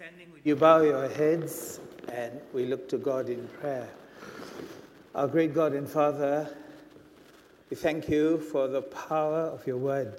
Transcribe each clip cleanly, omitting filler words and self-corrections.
standing, would you bow your heads and we look to God in prayer. Our great God and Father, we thank you for the power of your word,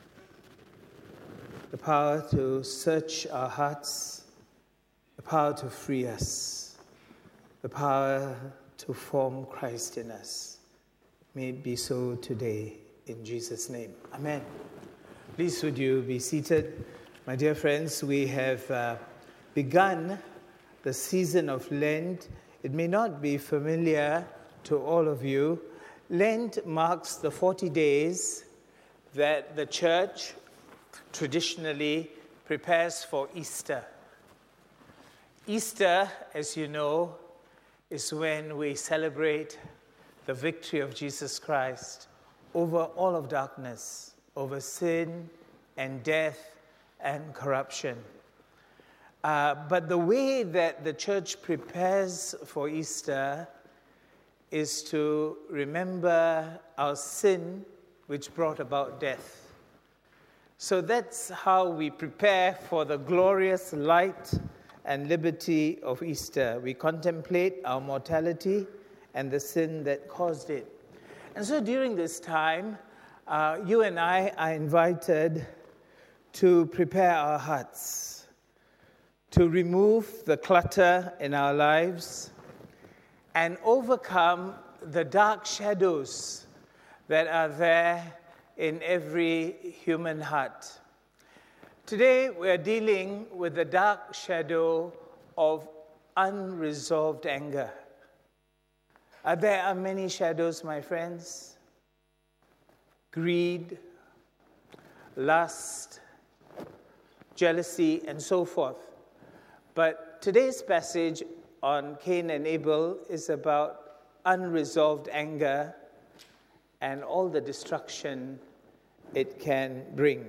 the power to search our hearts, the power to free us, the power to form Christ in us. May it be so today, in Jesus' name. Amen. Please would you be seated. My dear friends, we have begun the season of Lent. It may not be familiar to all of you. Lent marks the 40 days that the church traditionally prepares for Easter. Easter, as you know, is when we celebrate the victory of Jesus Christ over all of darkness, over sin and death and corruption. But the way that the church prepares for Easter is to remember our sin, which brought about death. So that's how we prepare for the glorious light and liberty of Easter. We contemplate our mortality and the sin that caused it. And so during this time, you and I are invited to prepare our hearts, to remove the clutter in our lives and overcome the dark shadows that are there in every human heart. Today, we're dealing with the dark shadow of unresolved anger. There are many shadows, my friends. Greed, lust, jealousy, and so forth. But today's passage on Cain and Abel is about unresolved anger and all the destruction it can bring.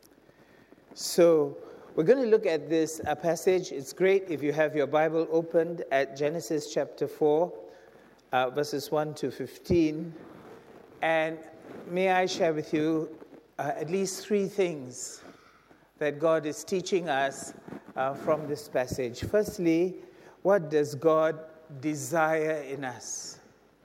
So we're going to look at this passage. It's great if you have your Bible opened at Genesis chapter 4, verses 1 to 15. And may I share with you at least three things that God is teaching us from this passage. Firstly, what does God desire in us?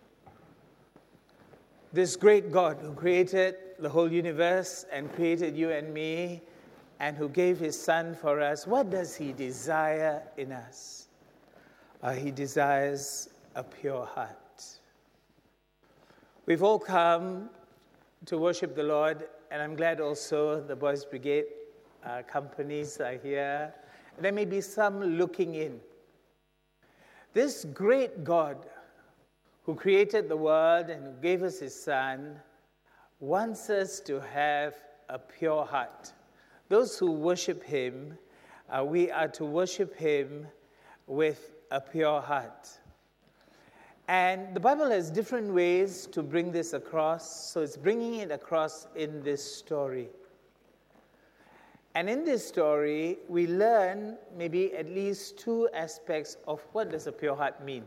This great God who created the whole universe and created you and me and who gave his son for us, what does he desire in us? He desires a pure heart. We've all come to worship the Lord, and I'm glad also the Boys Brigade companies are here. There may be some looking in. This great God who created the world and who gave us his son wants us to have a pure heart. Those who worship him, we are to worship him with a pure heart. And the Bible has different ways to bring this across, so it's bringing it across in this story. And in this story, we learn maybe at least two aspects of what does a pure heart mean.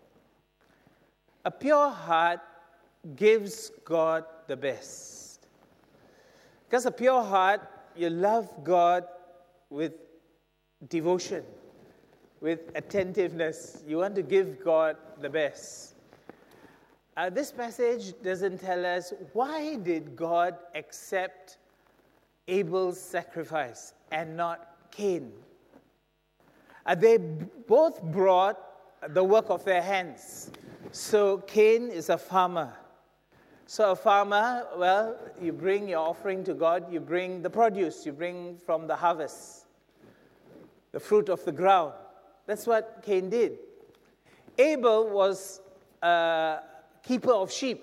A pure heart gives God the best. Because a pure heart, you love God with devotion, with attentiveness. You want to give God the best. This passage doesn't tell us why did God accept Abel's sacrifice and not Cain. They both brought the work of their hands. So Cain is a farmer. So a farmer, well, you bring your offering to God, you bring the produce, you bring from the harvest, the fruit of the ground. That's what Cain did. Abel was a keeper of sheep.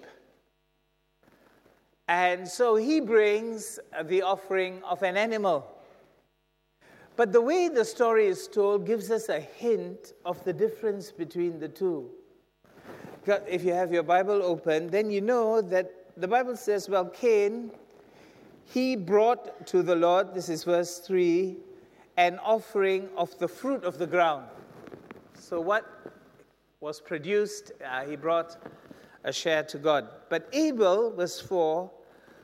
And so he brings the offering of an animal. But the way the story is told gives us a hint of the difference between the two. If you have your Bible open, then you know that the Bible says, well, Cain, he brought to the Lord, this is verse 3, an offering of the fruit of the ground. So what was produced, he brought a share to God. But Abel, verse 4,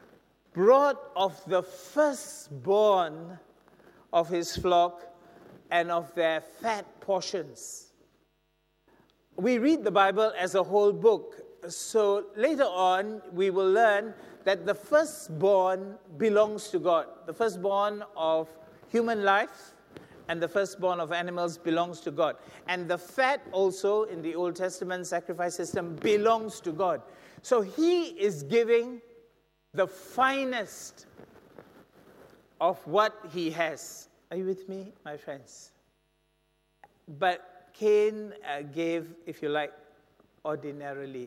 brought of the firstborn of his flock and of their fat portions. We read the Bible as a whole book. So later on, we will learn that the firstborn belongs to God. The firstborn of human life and the firstborn of animals belongs to God. And the fat also in the Old Testament sacrifice system belongs to God. So he is giving the finest of what he has. Are you with me, my friends? But Cain gave, if you like, ordinarily.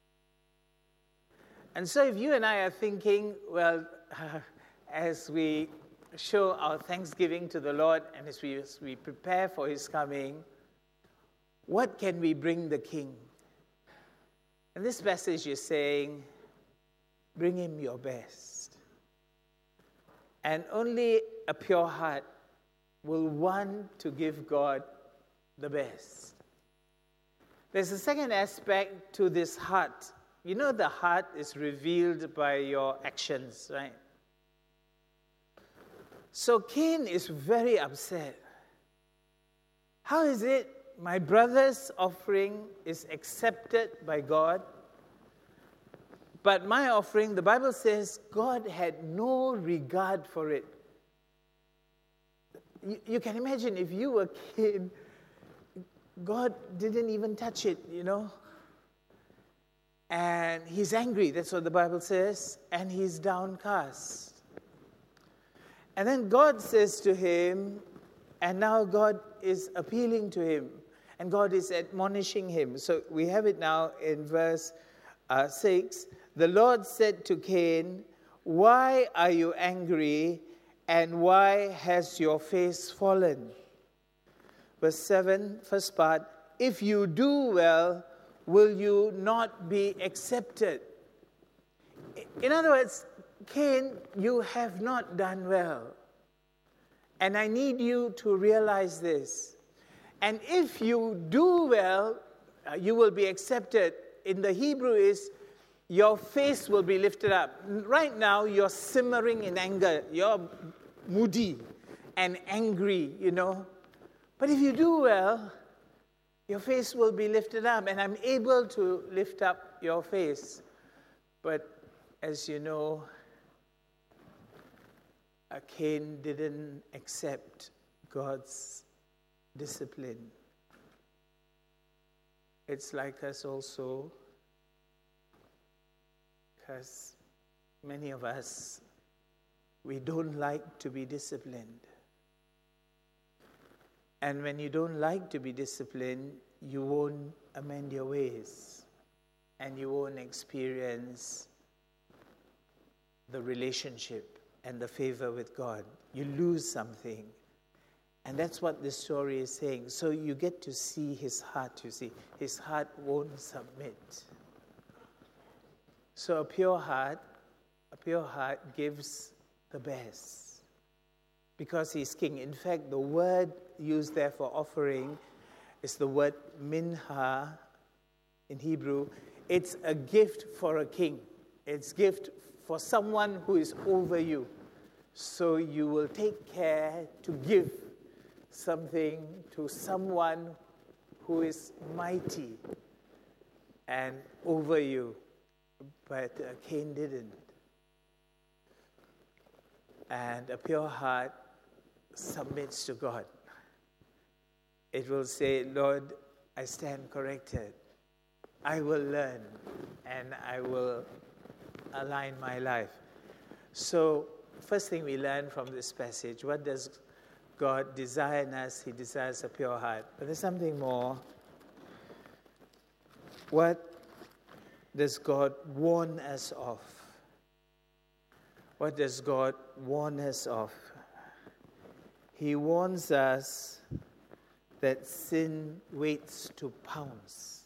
And so if you and I are thinking, well, as we show our thanksgiving to the Lord and as we prepare for his coming, what can we bring the King? And this passage is saying, bring him your best. And only a pure heart will want to give God the best. There's a second aspect to this heart. You know, the heart is revealed by your actions, right? So Cain is very upset. How is it my brother's offering is accepted by God, but my offering, the Bible says, God had no regard for it? You can imagine if you were Cain, God didn't even touch it, you know. And he's angry, that's what the Bible says, and he's downcast. And then God says to him, and now God is appealing to him, and God is admonishing him. So we have it now in verse 6. The Lord said to Cain, why are you angry, and why has your face fallen? Verse 7, first part, if you do well, will you not be accepted? In other words, Cain, you have not done well. And I need you to realize this. And if you do well, you will be accepted. In the Hebrew is, your face will be lifted up. Right now, you're simmering in anger. You're moody and angry, you know. But if you do well, your face will be lifted up, and I'm able to lift up your face. But as you know, Cain didn't accept God's discipline. It's like us also, because many of us, we don't like to be disciplined. And when you don't like to be disciplined, you won't amend your ways, and you won't experience the relationship and the favor with God. You lose something. And that's what this story is saying. So you get to see his heart, you see. His heart won't submit. So a pure heart gives the best, because he's king. In fact, the word used there for offering is the word minha in Hebrew. It's a gift for a king. It's a gift for someone who is over you. So you will take care to give something to someone who is mighty and over you. But Cain didn't. And a pure heart submits to God. It will say, Lord, I stand corrected. I will learn, and I will align my life. So, first thing we learn from this passage, what does God desire in us? He desires a pure heart. But there's something more. What does God warn us of? What does God warn us of? He warns us that sin waits to pounce.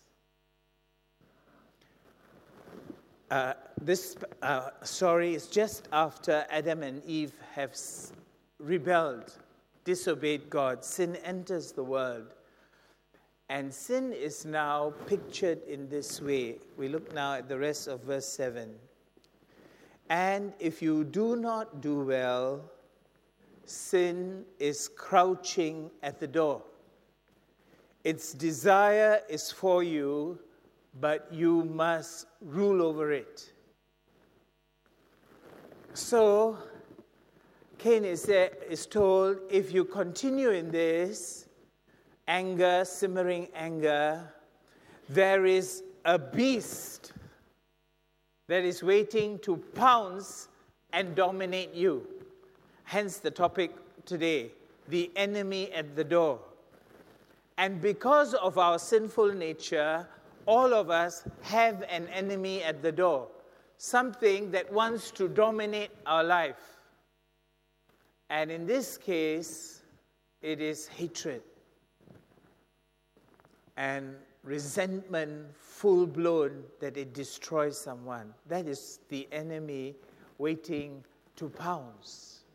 This story is just after Adam and Eve have rebelled, disobeyed God. Sin enters the world. And sin is now pictured in this way. We look now at the rest of verse 7. And if you do not do well, sin is crouching at the door. Its desire is for you, but you must rule over it. So, Cain is told, if you continue in this anger, simmering anger, there is a beast that is waiting to pounce and dominate you. Hence the topic today, the enemy at the door. And because of our sinful nature, all of us have an enemy at the door, something that wants to dominate our life. And in this case, it is hatred and resentment full-blown that it destroys someone. That is the enemy waiting to pounce.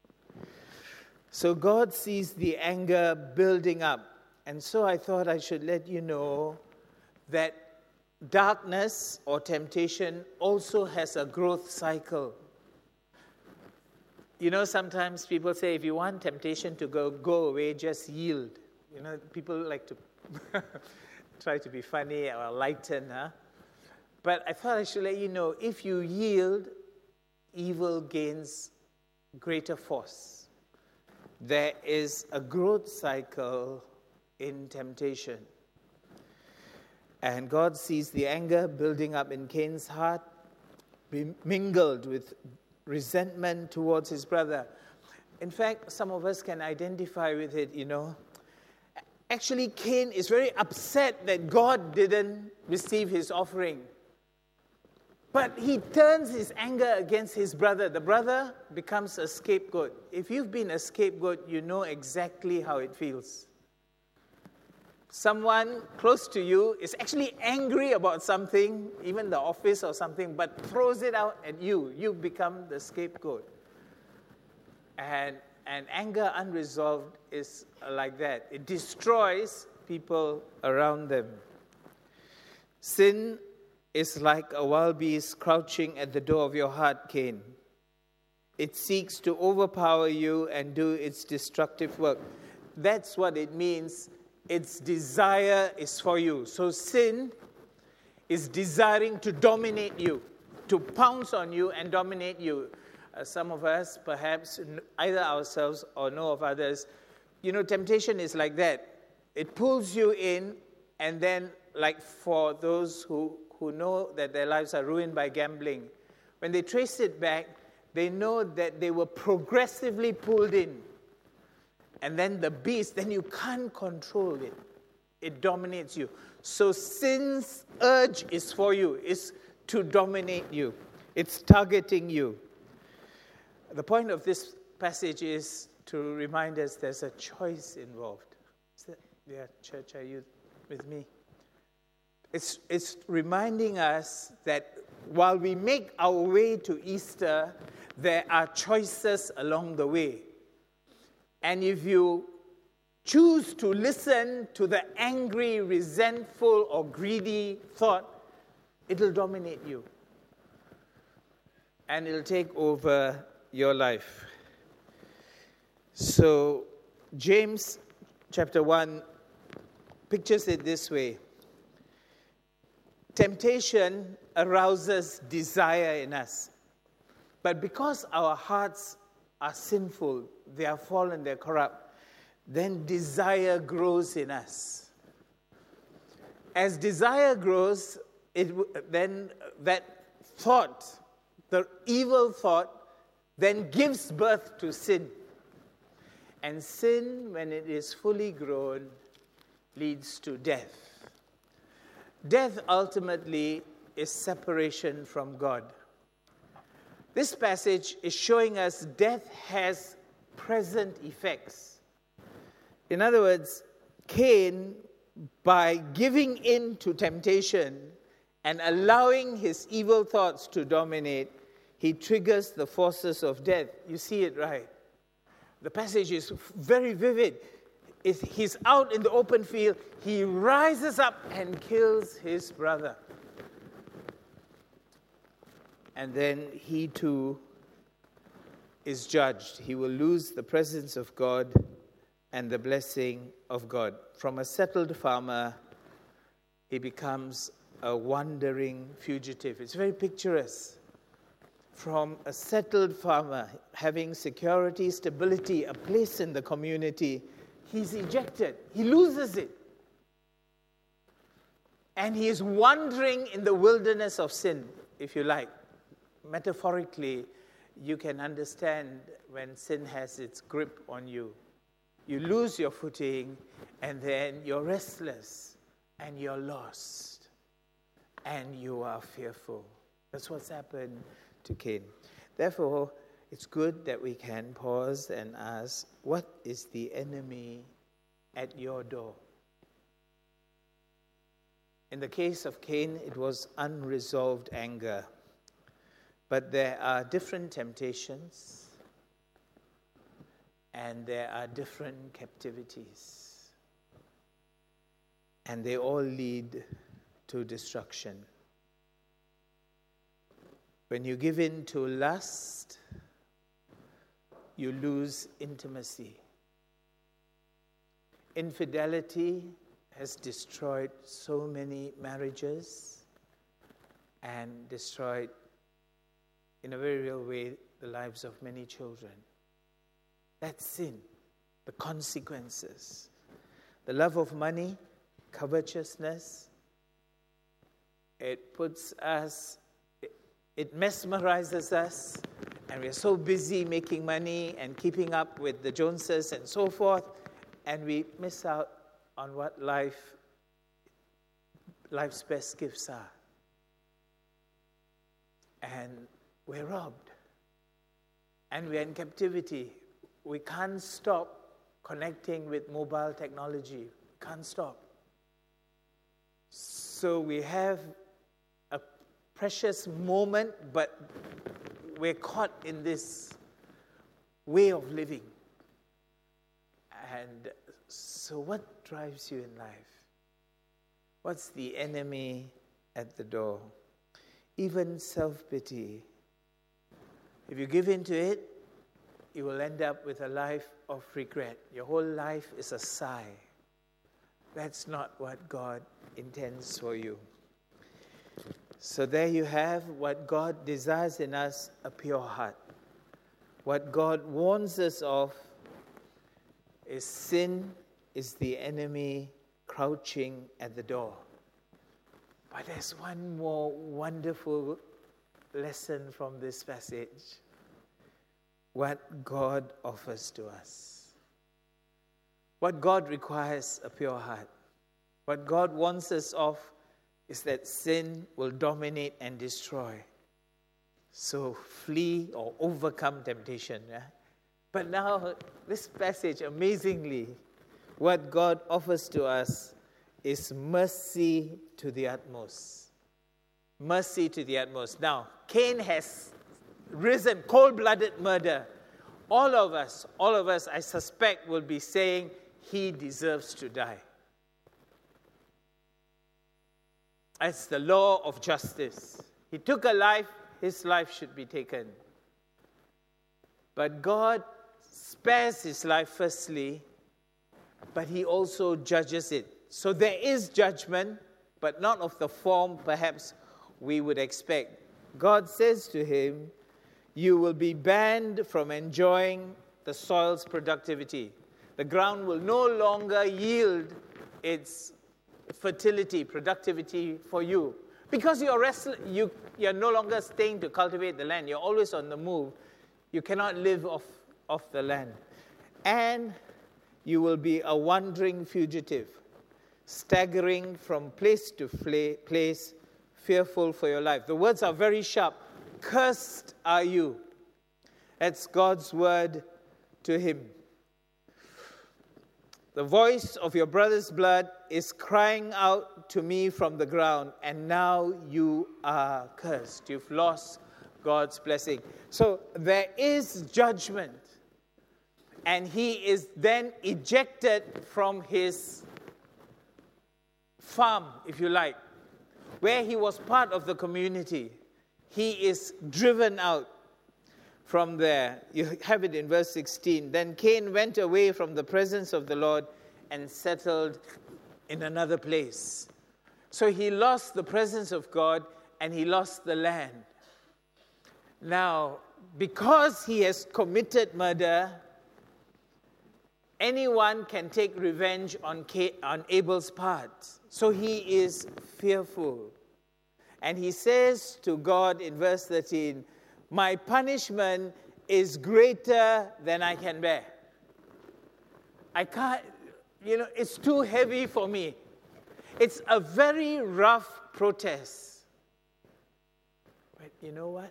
So God sees the anger building up. And so I thought I should let you know that darkness or temptation also has a growth cycle. You know, sometimes people say, if you want temptation to go away, just yield. You know, people like to try to be funny or lighten, huh? But I thought I should let you know, if you yield, evil gains greater force. There is a growth cycle in temptation. And God sees the anger building up in Cain's heart, mingled with resentment towards his brother. In fact, some of us can identify with it, you know. Actually, Cain is very upset that God didn't receive his offering. But he turns his anger against his brother. The brother becomes a scapegoat. If you've been a scapegoat, you know exactly how it feels. Someone close to you is actually angry about something, even the office or something, but throws it out at you. You become the scapegoat. And anger unresolved is like that. It destroys people around them. Sin is like a wild beast crouching at the door of your heart, Cain. It seeks to overpower you and do its destructive work. That's what it means. Its desire is for you. So sin is desiring to dominate you, to pounce on you and dominate you. Some of us, perhaps, either ourselves or know of others, you know, temptation is like that. It pulls you in, and then, like for those who know that their lives are ruined by gambling, when they trace it back, they know that they were progressively pulled in. And then the beast, then you can't control it. It dominates you. So sin's urge is for you, is to dominate you. It's targeting you. The point of this passage is to remind us there's a choice involved. Yeah, church, are you with me? It's reminding us that while we make our way to Easter, there are choices along the way. And if you choose to listen to the angry, resentful, or greedy thought, it'll dominate you. And it'll take over your life. So, James chapter 1 pictures it this way. Temptation arouses desire in us. But because our hearts are sinful, they are fallen, they're corrupt, then desire grows in us. As desire grows, then that thought, the evil thought, then gives birth to sin. And sin, when it is fully grown, leads to death. Death ultimately is separation from God. This passage is showing us death has present effects. In other words, Cain, by giving in to temptation and allowing his evil thoughts to dominate, he triggers the forces of death. You see it, right? The passage is very vivid. He's out in the open field. He rises up and kills his brother. And then he too is judged. He will lose the presence of God and the blessing of God. From a settled farmer, he becomes a wandering fugitive. It's very picturesque. From a settled farmer, having security, stability, a place in the community, he's ejected. He loses it. And he is wandering in the wilderness of sin, if you like. Metaphorically, you can understand when sin has its grip on you. You lose your footing, and then you're restless, and you're lost, and you are fearful. That's what's happened to Cain. Therefore, it's good that we can pause and ask, what is the enemy at your door? In the case of Cain, it was unresolved anger. But there are different temptations, and there are different captivities. And they all lead to destruction. When you give in to lust, you lose intimacy. Infidelity has destroyed so many marriages and destroyed, in a very real way, the lives of many children. That's sin, the consequences. The love of money, covetousness, it mesmerizes us, and we're so busy making money and keeping up with the Joneses and so forth, and we miss out on what life's best gifts are. And we're robbed. And we're in captivity. We can't stop connecting with mobile technology. We can't stop. So we have a precious moment, but we're caught in this way of living. And so what drives you in life? What's the enemy at the door? Even self-pity. If you give in to it, you will end up with a life of regret. Your whole life is a sigh. That's not what God intends for you. So there you have what God desires in us, a pure heart. What God warns us of is sin is the enemy crouching at the door. But there's one more wonderful lesson from this passage. What God offers to us. What God requires, a pure heart. What God wants us of is that sin will dominate and destroy. So flee or overcome temptation. Yeah? But now, this passage, amazingly, what God offers to us is mercy to the utmost. Mercy to the utmost. Now, Cain has risen, cold-blooded murder. All of us, I suspect, will be saying he deserves to die. It's the law of justice. He took a life, his life should be taken. But God spares his life firstly, but he also judges it. So there is judgment, but not of the form perhaps we would expect. God says to him, you will be banned from enjoying the soil's productivity. The ground will no longer yield its fertility, productivity for you. Because you're no longer staying to cultivate the land. You're always on the move. You cannot live off the land. And you will be a wandering fugitive, staggering from place to place, fearful for your life. The words are very sharp. Cursed are you. That's God's word to him. The voice of your brother's blood is crying out to me from the ground, and now you are cursed. You've lost God's blessing. So there is judgment. And he is then ejected from his farm, if you like, where he was part of the community. He is driven out. from there. You have it in verse 16. Then Cain went away from the presence of the Lord and settled in another place. So he lost the presence of God and he lost the land. Now, because he has committed murder, anyone can take revenge on Abel's part. So he is fearful. And he says to God in verse 13, my punishment is greater than I can bear. I can't, it's too heavy for me. It's a very rough protest. But you know what?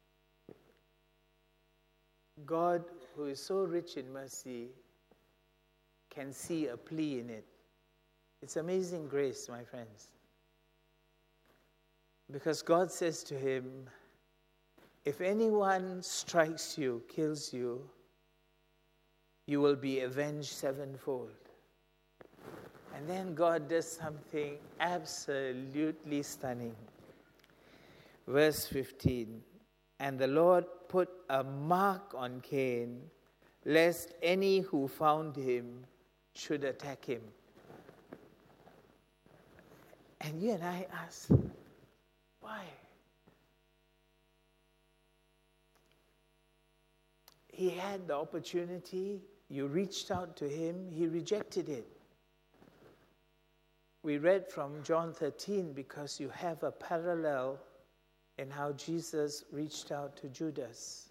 God, who is so rich in mercy, can see a plea in it. It's amazing grace, my friends. Because God says to him, if anyone strikes you, kills you, you will be avenged sevenfold. And then God does something absolutely stunning. Verse 15, and the Lord put a mark on Cain, lest any who found him should attack him. And you and I ask, why? He had the opportunity, you reached out to him, he rejected it. We read from John 13 because you have a parallel in how Jesus reached out to Judas.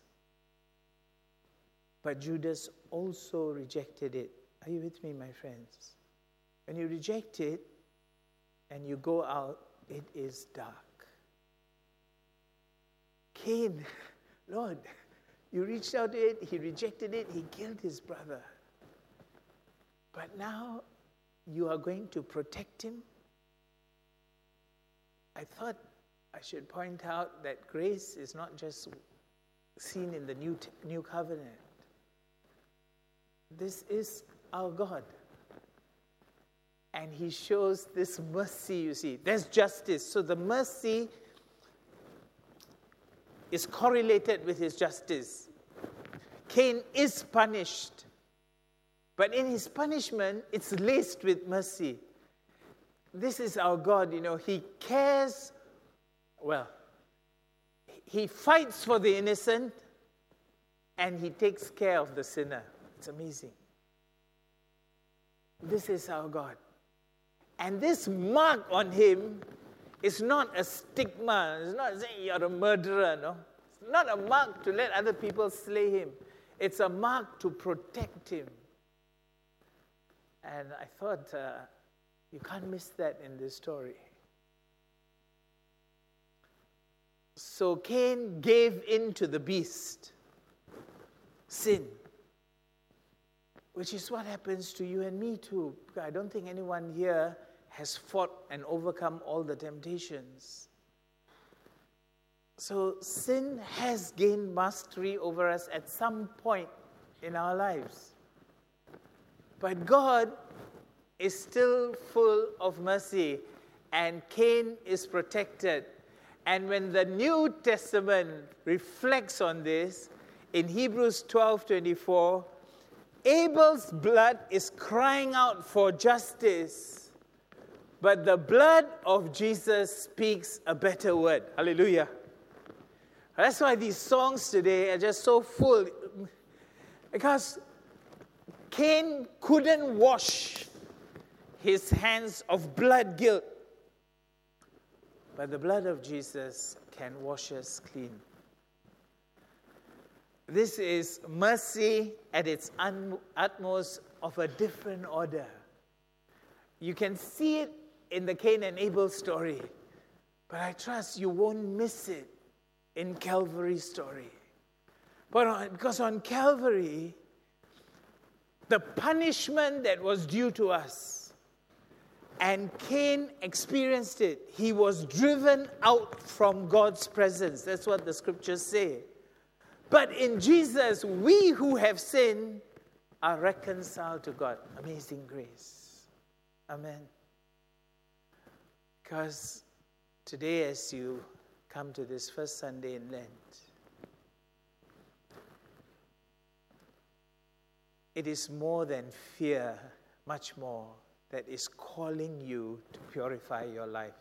But Judas also rejected it. Are you with me, my friends? When you reject it and you go out, it is dark. Cain, Lord, you reached out to it, he rejected it, he killed his brother. But now you are going to protect him? I thought I should point out that grace is not just seen in the new covenant. This is our God. And he shows this mercy, you see. There's justice. So the mercy is correlated with his justice. Cain is punished. But in his punishment, it's laced with mercy. This is our God, He cares, He fights for the innocent and He takes care of the sinner. It's amazing. This is our God. And this mark on him is not a stigma. It's not saying you're a murderer, no? It's not a mark to let other people slay him. It's a mark to protect him. And I thought, you can't miss that in this story. So Cain gave in to the beast, sin, which is what happens to you and me too. I don't think anyone here has fought and overcome all the temptations. So sin has gained mastery over us at some point in our lives. But God is still full of mercy, and Cain is protected. And when the New Testament reflects on this, in Hebrews 12:24, Abel's blood is crying out for justice, but the blood of Jesus speaks a better word. Hallelujah. That's why these songs today are just so full, because Cain couldn't wash his hands of blood guilt, but the blood of Jesus can wash us clean. This is mercy at its utmost of a different order. You can see it in the Cain and Abel story, but I trust you won't miss it in Calvary's story. But because on Calvary, the punishment that was due to us, and Cain experienced it. He was driven out from God's presence. That's what the scriptures say. But in Jesus, we who have sinned are reconciled to God. Amazing grace. Amen. Because today, as you come to this first Sunday in Lent, it is more than fear, much more, that is calling you to purify your life.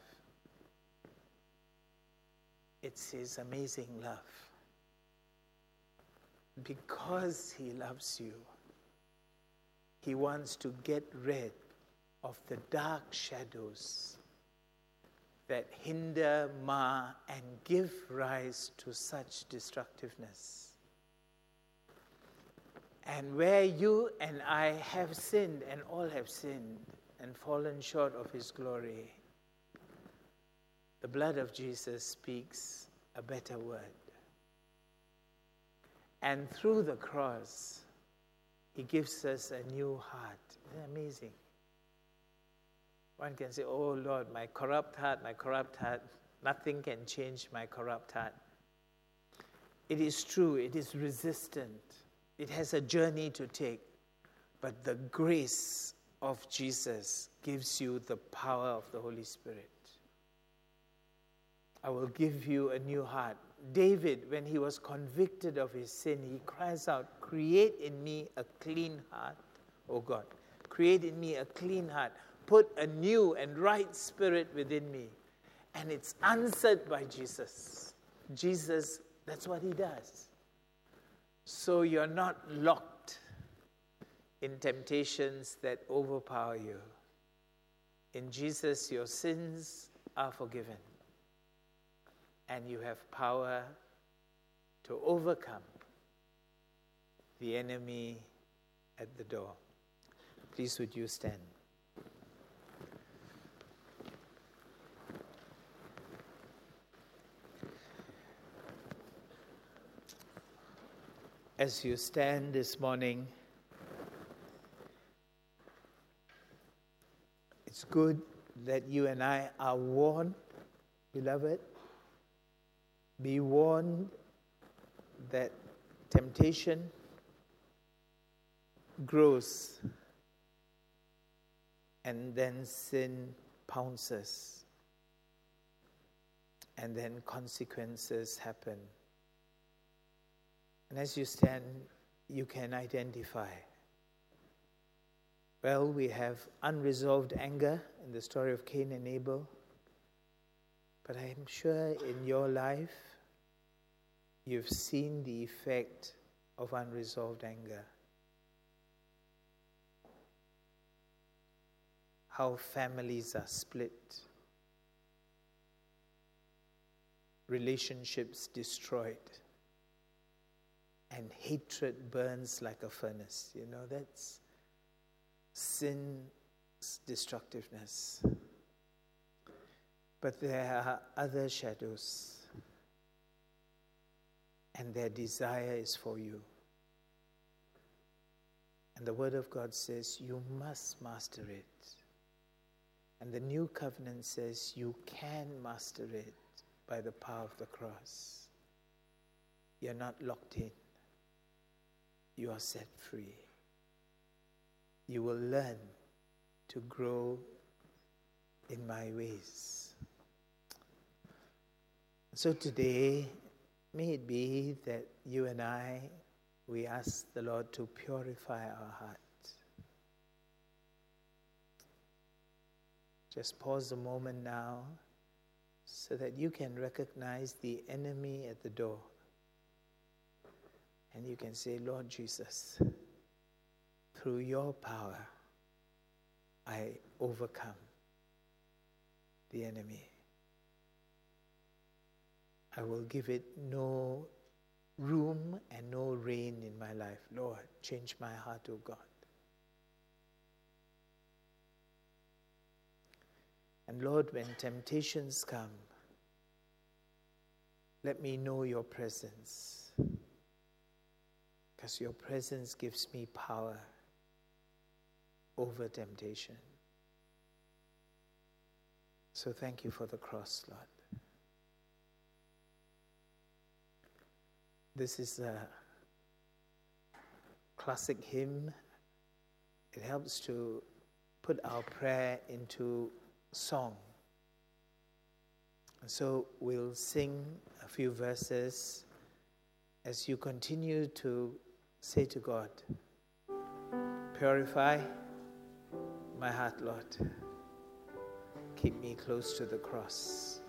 It's His amazing love. Because He loves you, He wants to get rid of the dark shadows that hinder, mar, and give rise to such destructiveness. And where you and I have sinned, and all have sinned, and fallen short of His glory, the blood of Jesus speaks a better word. And through the cross, He gives us a new heart. Isn't that amazing? One can say, oh Lord, my corrupt heart, nothing can change my corrupt heart. It is true, it is resistant. It has a journey to take. But the grace of Jesus gives you the power of the Holy Spirit. I will give you a new heart. David, when he was convicted of his sin, he cries out, create in me a clean heart, O God. Create in me a clean heart. Put a new and right spirit within me. And it's answered by Jesus. Jesus, that's what He does. So you're not locked in temptations that overpower you. In Jesus, your sins are forgiven. And you have power to overcome the enemy at the door. Please, would you stand? As you stand this morning, it's good that you and I are warned, beloved. Be warned that temptation grows and then sin pounces and then consequences happen. And as you stand, you can identify. Well, we have unresolved anger in the story of Cain and Abel. But I am sure in your life, you've seen the effect of unresolved anger. How families are split. Relationships destroyed. And hatred burns like a furnace. You know, that's sin's destructiveness. But there are other shadows. And their desire is for you. And the Word of God says you must master it. And the New Covenant says you can master it by the power of the cross. You're not locked in. You are set free. You will learn to grow in my ways. So today, may it be that you and I, we ask the Lord to purify our hearts. Just pause a moment now so that you can recognize the enemy at the door. And you can say, Lord Jesus, through your power, I overcome the enemy. I will give it no room and no reign in my life. Lord, change my heart, O God. And Lord, when temptations come, let me know your presence. Because your presence gives me power over temptation. So thank you for the cross, Lord. This is a classic hymn. It helps to put our prayer into song. And so we'll sing a few verses as you continue to say to God, Purify my heart, Lord. Keep me close to the cross.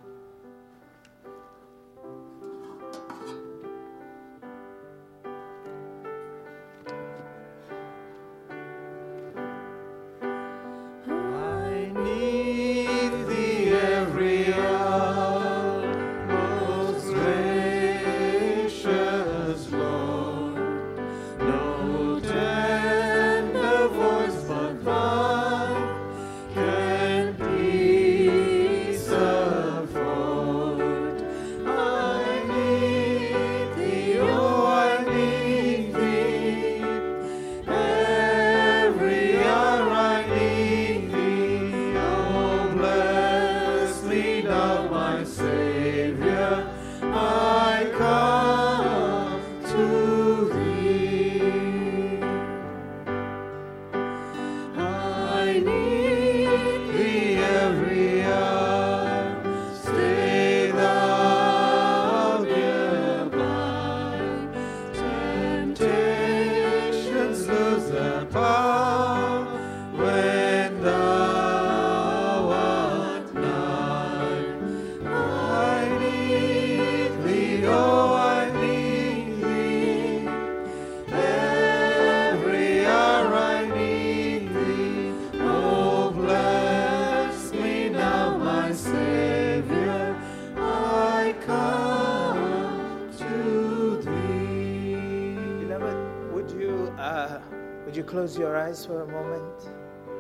Would you close your eyes for a moment?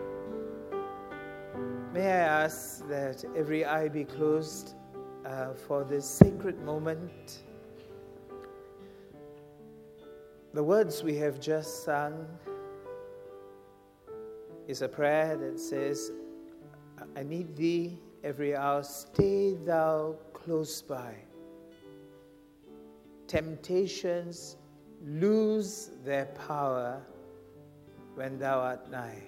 May I ask that every eye be closed for this sacred moment? The words we have just sung is a prayer that says, I need thee every hour, stay thou close by. Temptations lose their power when thou art nigh.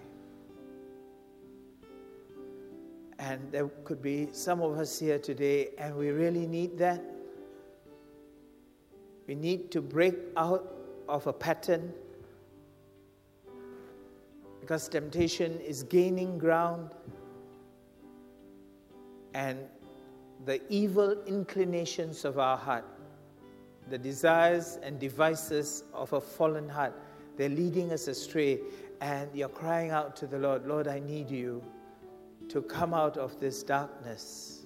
And there could be some of us here today, and we really need that. We need to break out of a pattern because temptation is gaining ground, and the evil inclinations of our heart, the desires and devices of a fallen heart, they're leading us astray, and you're crying out to the Lord, Lord, I need you to come out of this darkness.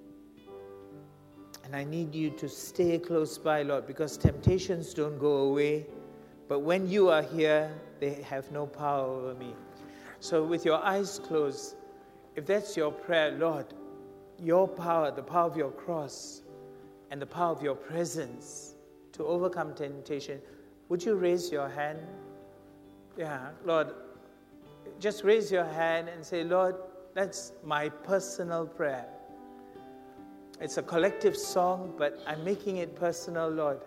And I need you to stay close by, Lord, because temptations don't go away, but when you are here, they have no power over me. So with your eyes closed, if that's your prayer, Lord, your power, the power of your cross, and the power of your presence to overcome temptation, would you raise your hand? Yeah, Lord, just raise your hand and say, Lord, that's my personal prayer. It's a collective song, but I'm making it personal, Lord.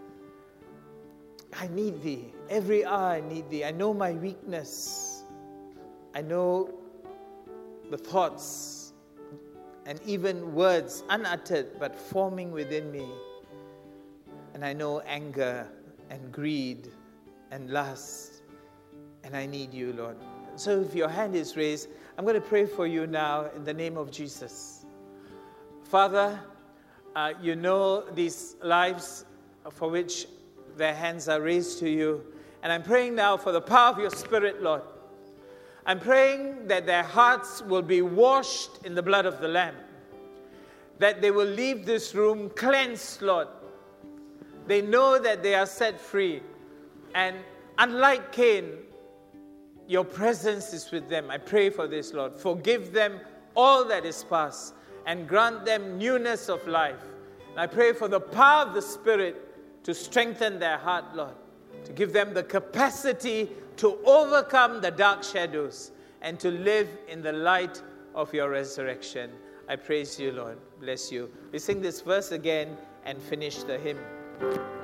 I need thee. Every hour I need thee. I know my weakness. I know the thoughts and even words unuttered but forming within me. And I know anger and greed and lust. And I need you, Lord. So if your hand is raised, I'm going to pray for you now in the name of Jesus. Father, you know these lives for which their hands are raised to you. And I'm praying now for the power of your Spirit, Lord. I'm praying that their hearts will be washed in the blood of the Lamb. That they will leave this room cleansed, Lord. They know that they are set free. And unlike Cain, your presence is with them. I pray for this, Lord. Forgive them all that is past and grant them newness of life. And I pray for the power of the Spirit to strengthen their heart, Lord, to give them the capacity to overcome the dark shadows and to live in the light of your resurrection. I praise you, Lord. Bless you. We sing this verse again and finish the hymn.